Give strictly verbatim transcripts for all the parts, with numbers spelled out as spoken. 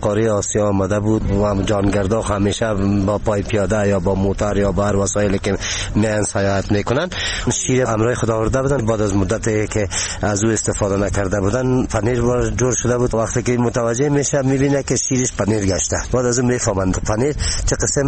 قاره آسیا آمده بود و جانگردا همیشه با پای پیاده یا با موتور یا با هر وسایلی که میان سیاحت میکنن شیر امرای خدا آورده بودن. بعد از مدتی که از او استفاده نکرده بودن پنیر جور شده بود. وقتی که متوجه میشه میبینه که شیرش پنیر گشته. بعد از اون میفهمند پنیر چه قسم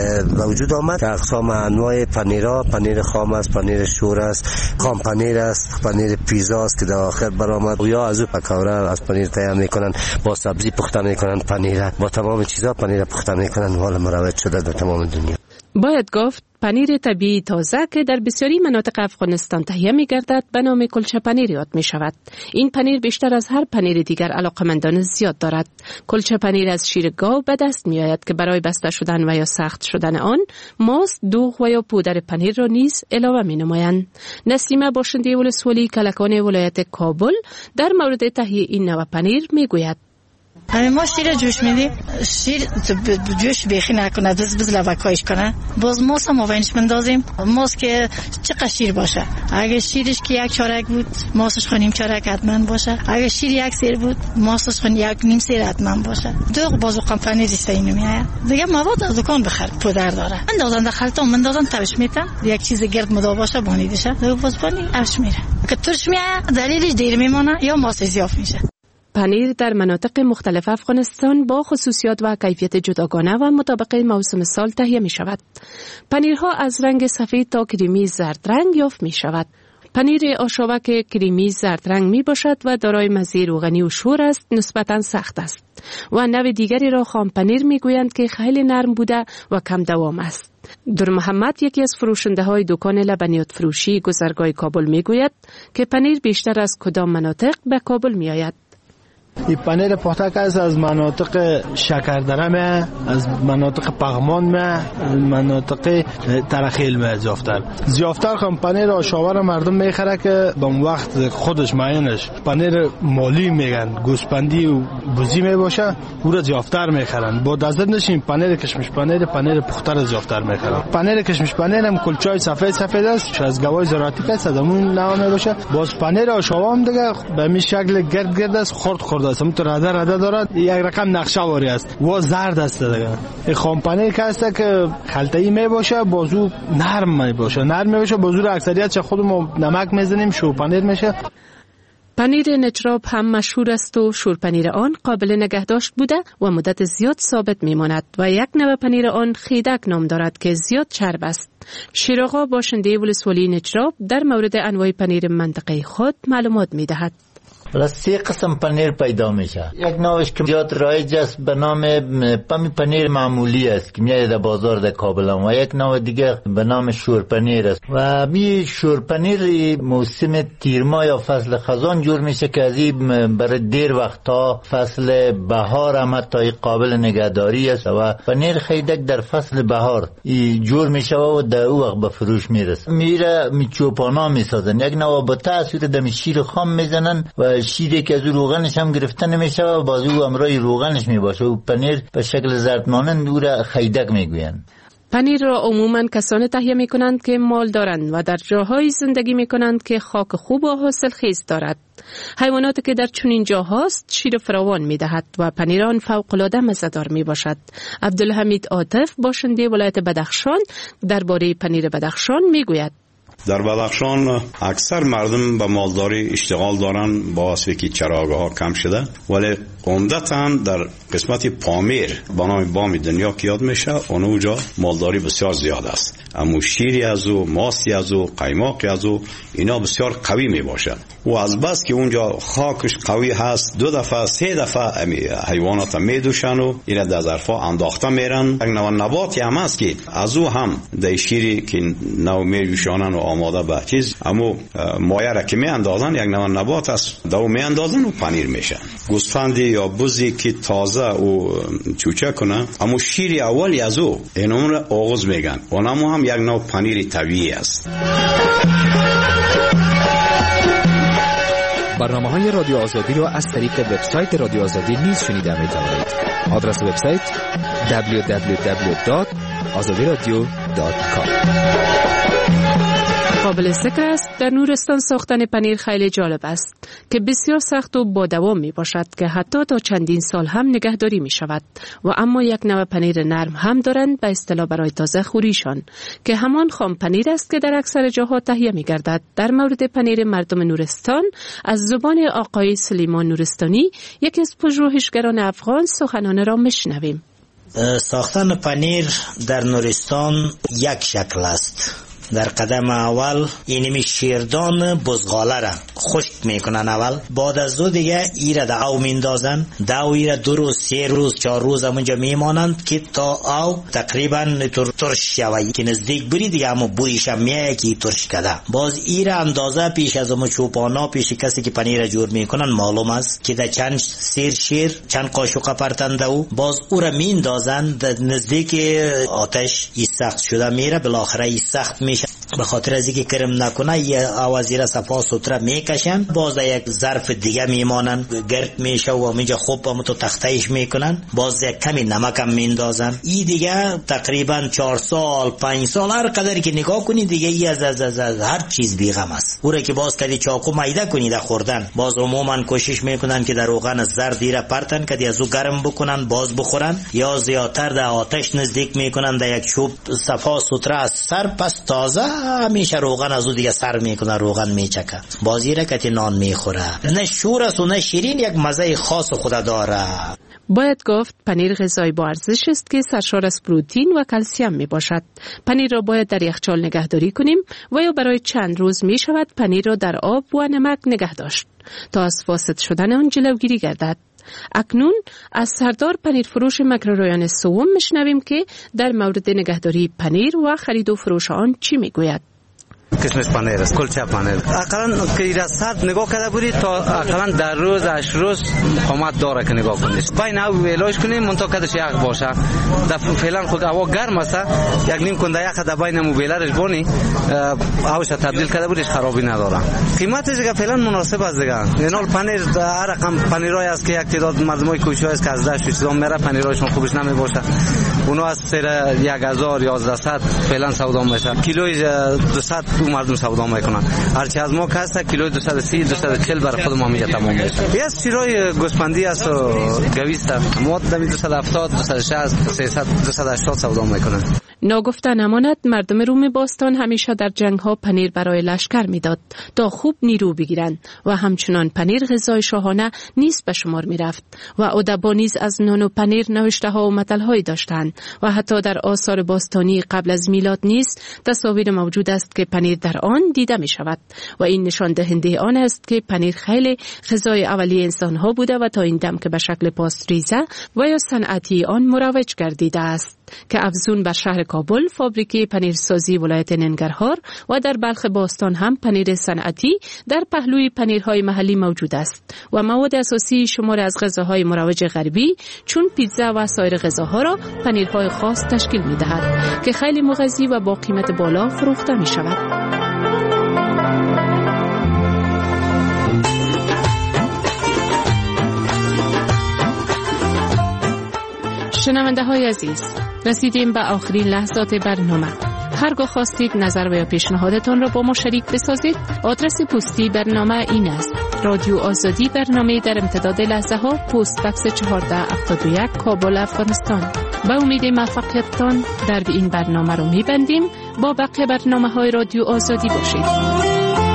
وجود آمد که اقسام انواع پنیرها، پنیر خام است، پنیر شور است، خام پنیر است، پنیر پیزا است که در آخر برآمد، یا از او پکوره از پنیر تیار میکنن، با سبزی پخته میکنن پنیر، با تمام چیزا پنیر پخته میکنن. حالا مروج شده در تمام دنیا. باید گفت پنیر طبیعی تازه که در بسیاری مناطق افغانستان تهیه می گردد به نام کلچه پنیر یاد می شود. این پنیر بیشتر از هر پنیر دیگر علاقمندان زیاد دارد. کلچه پنیر از شیر گاو به دست می آید که برای بسته شدن و یا سخت شدن آن ماست، دوغ و یا پودر پنیر را نیز علاوه می نمایند. نسیمه باشنده ولسوالی کلکان ولایت کابل در مورد تهیه این نوع پنیر می گوید. ما شیر جوش میدیم، شیر جوش بیخی نکنه، بز بز لبکایش کنه، باز ماست هم آوینش مندازیم. ماست که چقدر شیر باشه، اگه شیرش که یک چارک بود ماستش خونیم چارک حتما باشه، اگه شیر یک سیر بود ماستش خون یک نیم سیر حتما باشه. دوغ بازو قم پنیر است اینو میایه دیگه. مواد از دکان بخر، پودر داره، اندازن داخلتون مندازن ترش میتن، یک چیز گرد مدا باشه بانیدشه دوغ باز بانی ارش میره که ترش میایه. دلیلش دیر میمونه یا ماست زیاف میشه. پنیر در مناطق مختلف افغانستان با خصوصیات و کیفیت جداگانه و مطابق موسم سال تهیه می شود. پنیرها از رنگ سفید تا کریمی زرد رنگ یافت می شود. پنیر آشابک کریمی زرد رنگ می باشد و دارای مزه روغنی و شور است، نسبتاً سخت است. و نوع دیگری را خام پنیر می گویند که خیلی نرم بوده و کم دوام است. در محمد یکی از فروشنده های دکان لبنیات فروشی گذرگاه کابل می گوید که پنیر بیشتر از کدام مناطق به کابل می آید. این پنیر پختک است از مناطق شکردره، از مناطق پغمان می، از مناطق ترخیل می زیافتر. زیافتر خم پنیر آشاور مردم میخره که به اون وقت خودش معینش پنیر مالی میگن، گوسپندی و بوزی می باشه، او را زیافتر میخرن. با دزد نشین پنیر کشمش پنیر، پنیر پختر زیافتر میخرن. پنیر کشمش پنیر هم کلچای سفید سفید است، از گوای زراعتی است، از اون نوع می باشه. باز پنیر آشاور هم دیگه به این شکل گرد گرد است، خرد خرد است، تو رده رده دارد، یک رقم نقشه واری است و زرد است دیگه. این خام پنیر که است که خلطه‌ای می باشه، بازو نرم می باشه، نرم می باشه، بازو را اکثریت چه خودمون نمک میزنیم شو پنیر میشه. پنیر نجراب هم مشهور است و شور پنیر آن قابل نگهداشت بوده و مدت زیاد ثابت میماند و یک نوع پنیر آن خیدک نام دارد که زیاد چرب است. شیراغا باشنده ولسوالی نجراب در مورد انواع پنیر منطقه خود معلومات میدهد. حالا سه قسم پنیر پیدا میشه. یک نوعش که زیاد رایج است به نام پمی پنیر معمولی است که میاد در بازار در کابل، و یک نوع دیگه به نام شور پنیر است. و می شور پنیر موسم تیرما یا فصل خزان جور میشه که از این برای دیر وقت تا فصل بهار هم تا قابل نگهداری است و پنیر خیدک در فصل بهار ای جور میشه و در او وقت به فروش میرسه. میره می چوپانا میسازن، یک نوع با تاثیر دم شیر خام میزنن و شیری که از روغنش هم گرفته نمیشه و باز او امرای روغنش میباشه و پنیر به شکل زرد مانند او را خیدک میگویند. پنیر را عموماً کسانی تهیه میکنند که مال دارند و در جاهای زندگی میکنند که خاک خوب و حاصلخیز دارد. حیواناتی که در چنین جاهاست شیر فراوان میدهد و پنیر آن فوق‌العاده مزه‌دار میباشد. عبدالحمید عاطف باشنده ولایت بدخشان درباره پنیر بدخشان میگوید. در بدخشان اکثر مردم به مالداری اشتغال دارن با واسطه که چراگاه ها کم شده، ولی عمدتاً در قسمت پامیر به نام بام دنیا که یاد میشه اونجا مالداری بسیار زیاد است. اما شیری از او، ماستی از او، قیماقی از او اینا بسیار قوی می باشد و از بس که اونجا خاکش قوی هست دو دفعه سه دفعه حیوانات می دوشن و اینا در ظرفا انداخته میرن. یک نوع نباتی هم است که از او هم در شیری که نو می دوشانن و آماده به چیز، اما مایه را که می اندازن یک نوع نبات است دو می اندازن و پنیر میشه. گوسفندی یا بزی که تازه او چوچه کنه، اما شیری اولی از او اینو را آغاز میگن، اونم هم یک نوع پنیر طبیعی است. برنامه‌های رادیو آزادی را از طریق وبسایت رادیو آزادی نیز شنیده می‌توانید. آدرس وبسایت دبلیو دبلیو دبلیو دات آزادی رادیو دات کام. قابل ذکر است در نورستان ساختن پنیر خیلی جالب است که بسیار سخت و با دوام می باشد که حتی تا چندین سال هم نگهداری می شود و اما یک نوع پنیر نرم هم دارند به اصطلاح برای تازه خوریشان که همان خام پنیر است که در اکثر جاها تهیه می گردد. در مورد پنیر مردم نورستان از زبان آقای سلیمان نورستانی یکی از پژوهشگران افغان سخنان را میشنویم. ساختن پنیر در نورستان یک شکل است. در قدم اول اینمی شیردان بزغاله را خشک میکنن اول، بعد از دو دیگه ایره دا او میندازن، دا او ایره دو روز سه روز چهار روز همونجا میمانند که تا او تقریبا ترش شوی که نزدیک بری دیگه همون بویش هم میایه که ترش کده. باز ایره اندازه پیش از همون چوپانا پیش کسی که پنیر جور میکنن معلوم است که دا چند سیر شیر چند قاشقه پرتنده او، باز او را میندازن نزدیک آتش ای سخت شده میره، بالاخره ای سخت میشه به خاطر از اینکه کرم نکنه یه آوازی صفا سوتره میکشن، باز یک ظرف دیگه میمانن گرد میشه و همینجا خوب هم تو تختهش میکنن، باز یک کمی نمک هم میندازن. این دیگه تقریبا چهار سال پنج سال هر قدر که نگاه کنی دیگه ای از, از, از, از هر چیز بیغم است. او را که باز کدی چاقو میده کنی در خوردن، باز عموما کوشش میکنن که در روغن زرد دیره پرتن کدی از او گرم بکنن باز بخورن، یا زیادتر در آتش نزدیک میکنن در یک چوب صفا سوتره از سر پس تازه همیشه روغن از او دیگه سر میکنه، روغن میچکه، بازی رکتی نان میخوره. نه شور است و نه شیرین، یک مزه خاص خود داره. باید گفت پنیر غذای با ارزش است که سرشار از پروتئین و کلسیم می باشد. پنیر را باید در یخچال نگهداری کنیم و یا برای چند روز می شود پنیر را در آب و نمک نگه داشت تا از فاسد شدن آن جلوگیری گردد. اکنون از سردار پنیر فروش مکرورایان سوم میشنویم که در مورد نگهداری پنیر و خرید و فروش آن چی میگوید. کشمش پنیر است، کلچه پنیر. اقلا که ایرا صد نگاه کرده بودی تا اقلا در روز هشت روز قامت داره که نگاه کنید. بین او علاج کنیم منتها کدش یک باشه. در فعلا خود هوا گرم است، یک نیم کنده یک در بین موبیلرش بونی اوش تبدیل کرده بودیش خرابی نداره. قیمتش که فعلا مناسب است دیگه. اینال پنیر هر رقم پنیرای است که یک تعداد مردمای کوچه است که از دشت چیزا میره پنیرایشون خوبش نمی باشه. اونا از سر یک هزار یازده فعلا سودا میشه. کیلوی دویست تو مردم سودا میکنن. هرچی از ما کاسته کیلوی دویست و سی دویست و چهل برای خود ما میگه تمام میشه. یه شیرای گوسفندی است و گویست. ما دمی دویست و هفتاد دویست و شصت سیصد دویست و هشتاد سودا میکنن. ناگفته نماند مردم روم باستان همیشه در جنگ ها پنیر برای لشکر میداد تا خوب نیرو بگیرند و همچنان پنیر غذای شاهانه نیست به شمار میرفت و ادبا نیز از نان و پنیر نوشته ها و متل هایی داشتند و حتی در آثار باستانی قبل از میلاد نیز تصاویر موجود است که پنیر در آن دیده می شود و این نشان دهنده آن است که پنیر خیلی غذای اولیه انسان ها بوده و تا این دم که به شکل پاستریزه و یا صنعتی آن مروج گردیده است که افزون بر شهر کابل فابریکه پنیرسازی ولایت ننگرهار و در بلخ باستان هم پنیر صنعتی در پهلوی پنیرهای محلی موجود است و مواد اساسی شمار از غذاهای مروج غربی چون پیتزا و سایر غذاها را پنیرهای خاص تشکیل می دهد که خیلی مغذی و با قیمت بالا فروخته می شود. شنونده های عزیز، رسیدیم به آخرین لحظات برنامه. هرگاه خواستید نظر و یا پیشنهادتان را با ما شریک بسازید، آدرس پستی برنامه این است: رادیو آزادی، برنامه در امتداد لحظه ها، پست بکس چهارده هفتاد و یک، کابل، افغانستان. با امید موفقیتتان در این برنامه رو میبندیم. با بقیه برنامه های رادیو آزادی باشید.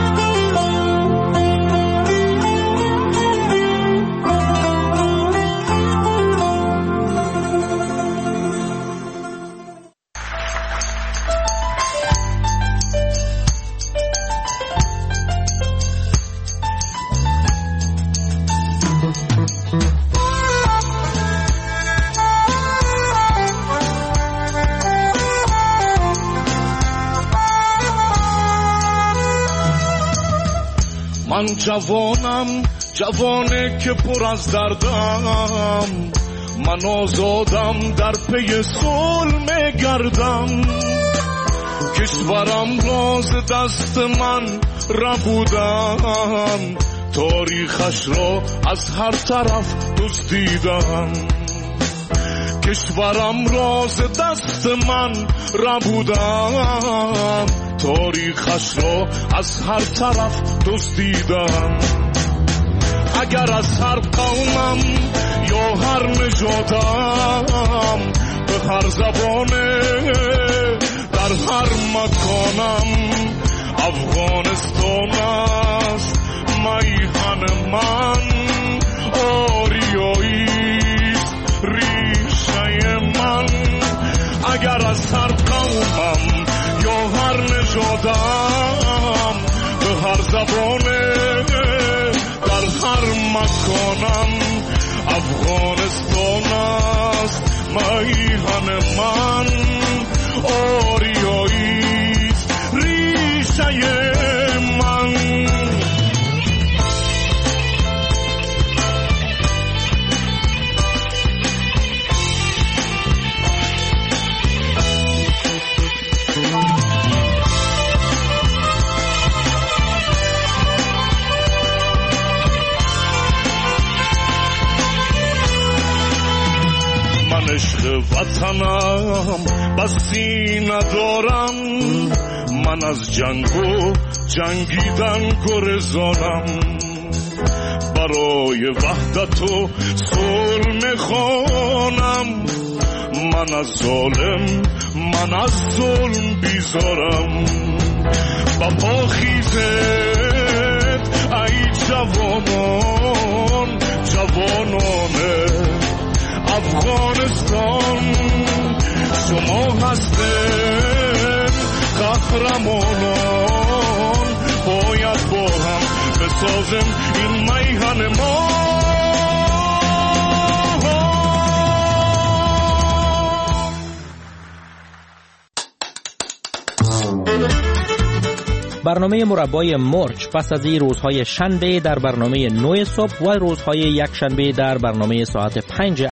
من جوانم، جوانه که پر از دردم، من آزادم در پی صلح میگردم، کشورم راز دست من ربودم، تاریخش را از هر طرف دزدیدم، کشورم راز دست من ربودم، تاریخش را از هر طرف دزدیدن. اگر از هر قومم یا هر نژادم به هر زبانه در هر مکانم افغانستان است میهن من. آریاییست ریشه من. اگر از هر قومم یا هر نژادم به هر زبانه در هر مکانم افغانستان است میهن من. آریاییست ریشه من. عشق وطنم بسی ندارم. من از جنگ و جنگیدن گرزانم. برای وحدت و صلح میخوانم. من از ظالم من از ظلم بیزارم. با پا خیزت ای جوانان جوانان افغانستان. شما هستید قهرمانان. باید با هم بسازیم این میهن ما. برنامه مربای مرچ پس از این روزهای شنبه در برنامه نه صبح و روزهای یک شنبه در برنامه ساعت پنج